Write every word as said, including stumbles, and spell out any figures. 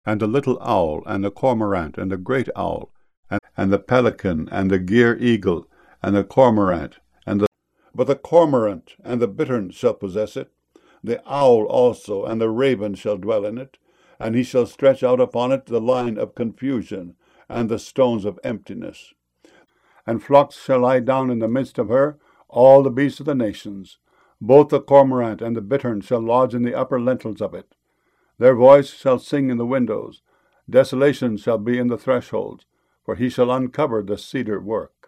and the little owl, and the cormorant, and the great owl, and, and the pelican, and the gier eagle, and the cormorant, and the but the cormorant and the bittern shall possess it, the owl also, and the raven shall dwell in it, and he shall stretch out upon it the line of confusion, and the stones of emptiness. And flocks shall lie down in the midst of her, all the beasts of the nations. Both the cormorant and the bittern shall lodge in the upper lintels of it. Their voice shall sing in the windows. Desolation shall be in the thresholds, for he shall uncover the cedar work.